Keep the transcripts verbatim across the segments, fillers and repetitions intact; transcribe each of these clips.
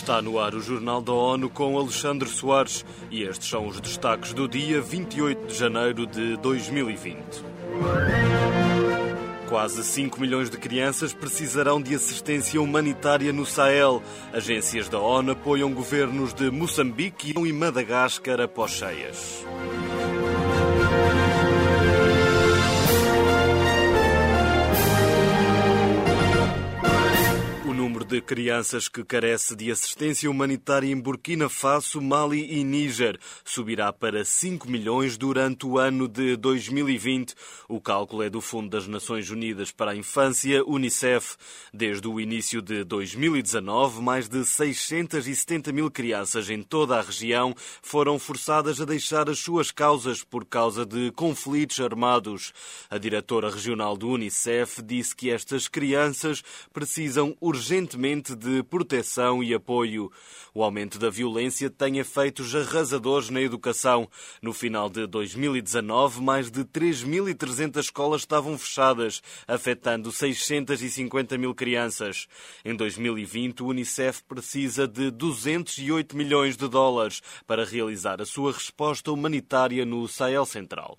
Está no ar o Jornal da ONU com Alexandre Soares e estes são os destaques do dia vinte e oito de janeiro de dois mil e vinte. Quase cinco milhões de crianças precisarão de assistência humanitária no Sahel. Agências da ONU apoiam governos de Moçambique e Madagascar após cheias. De crianças que carece de assistência humanitária em Burkina Faso, Mali e Níger subirá para cinco milhões durante o ano de dois mil e vinte. O cálculo é do Fundo das Nações Unidas para a Infância, Unicef. Desde o início de dois mil e dezanove, mais de seiscentas e setenta mil crianças em toda a região foram forçadas a deixar as suas causas por causa de conflitos armados. A diretora regional do Unicef disse que estas crianças precisam urgentemente de proteção e apoio. O aumento da violência tem efeitos arrasadores na educação. No final de dois mil e dezanove, mais de três mil e trezentas escolas estavam fechadas, afetando seiscentas e cinquenta mil crianças. Em dois mil e vinte, o Unicef precisa de duzentos e oito milhões de dólares para realizar a sua resposta humanitária no Sahel Central.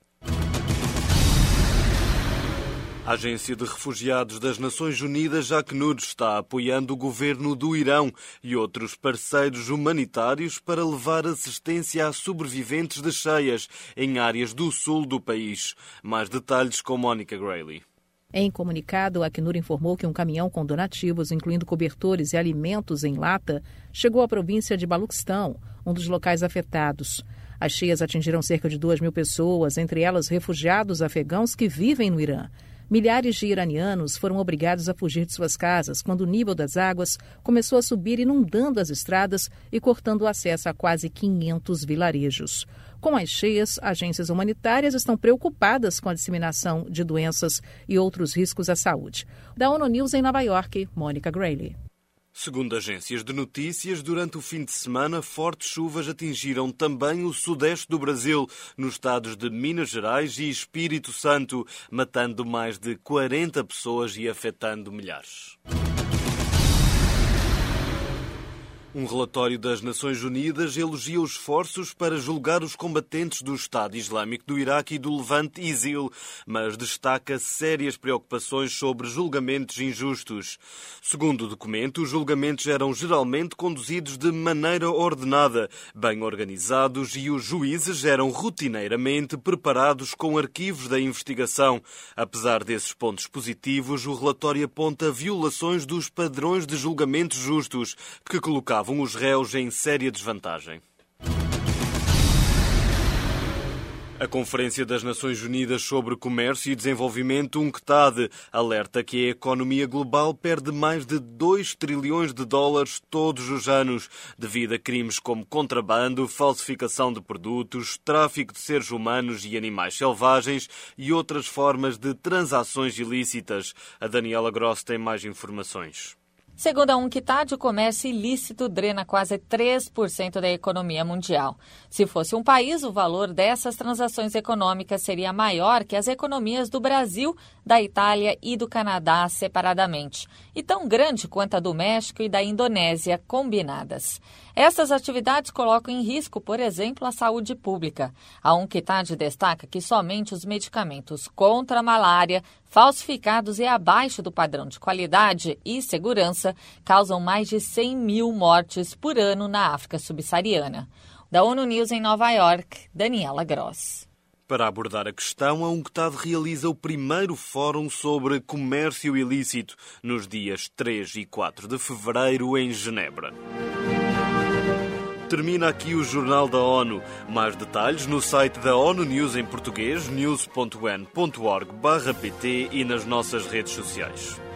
A Agência de Refugiados das Nações Unidas, Acnud, está apoiando o governo do Irão e outros parceiros humanitários para levar assistência a sobreviventes de cheias em áreas do sul do país. Mais detalhes com Mónica Grayley. Em comunicado, a Acnur informou que um caminhão com donativos, incluindo cobertores e alimentos em lata, chegou à província de Baluquistão, um dos locais afetados. As cheias atingiram cerca de duas mil pessoas, entre elas refugiados afegãos que vivem no Irã. Milhares de iranianos foram obrigados a fugir de suas casas quando o nível das águas começou a subir, inundando as estradas e cortando o acesso a quase quinhentos vilarejos. Com as cheias, agências humanitárias estão preocupadas com a disseminação de doenças e outros riscos à saúde. Da ONU News em Nova York, Mônica Grayley. Segundo agências de notícias, durante o fim de semana, fortes chuvas atingiram também o sudeste do Brasil, nos estados de Minas Gerais e Espírito Santo, matando mais de quarenta pessoas e afetando milhares. Um relatório das Nações Unidas elogia os esforços para julgar os combatentes do Estado Islâmico do Iraque e do Levante I S I L, mas destaca sérias preocupações sobre julgamentos injustos. Segundo o documento, os julgamentos eram geralmente conduzidos de maneira ordenada, bem organizados, e os juízes eram rotineiramente preparados com arquivos da investigação. Apesar desses pontos positivos, o relatório aponta violações dos padrões de julgamentos justos, que colocavam os réus em séria desvantagem. A Conferência das Nações Unidas sobre Comércio e Desenvolvimento, UNCTAD, alerta que a economia global perde mais de dois trilhões de dólares todos os anos, devido a crimes como contrabando, falsificação de produtos, tráfico de seres humanos e animais selvagens e outras formas de transações ilícitas. A Daniela Gross tem mais informações. Segundo a UNCTAD, o comércio ilícito drena quase três por cento da economia mundial. Se fosse um país, o valor dessas transações econômicas seria maior que as economias do Brasil, da Itália e do Canadá separadamente, e tão grande quanto a do México e da Indonésia combinadas. Essas atividades colocam em risco, por exemplo, a saúde pública. A UNCTAD destaca que somente os medicamentos contra a malária, falsificados e abaixo do padrão de qualidade e segurança, causam mais de cem mil mortes por ano na África subsaariana. Da ONU News em Nova York, Daniela Gross. Para abordar a questão, a UNCTAD realiza o primeiro fórum sobre comércio ilícito nos dias três e quatro de fevereiro em Genebra. Termina aqui o Jornal da ONU. Mais detalhes no site da ONU News em português, news ponto un ponto org barra pt e nas nossas redes sociais.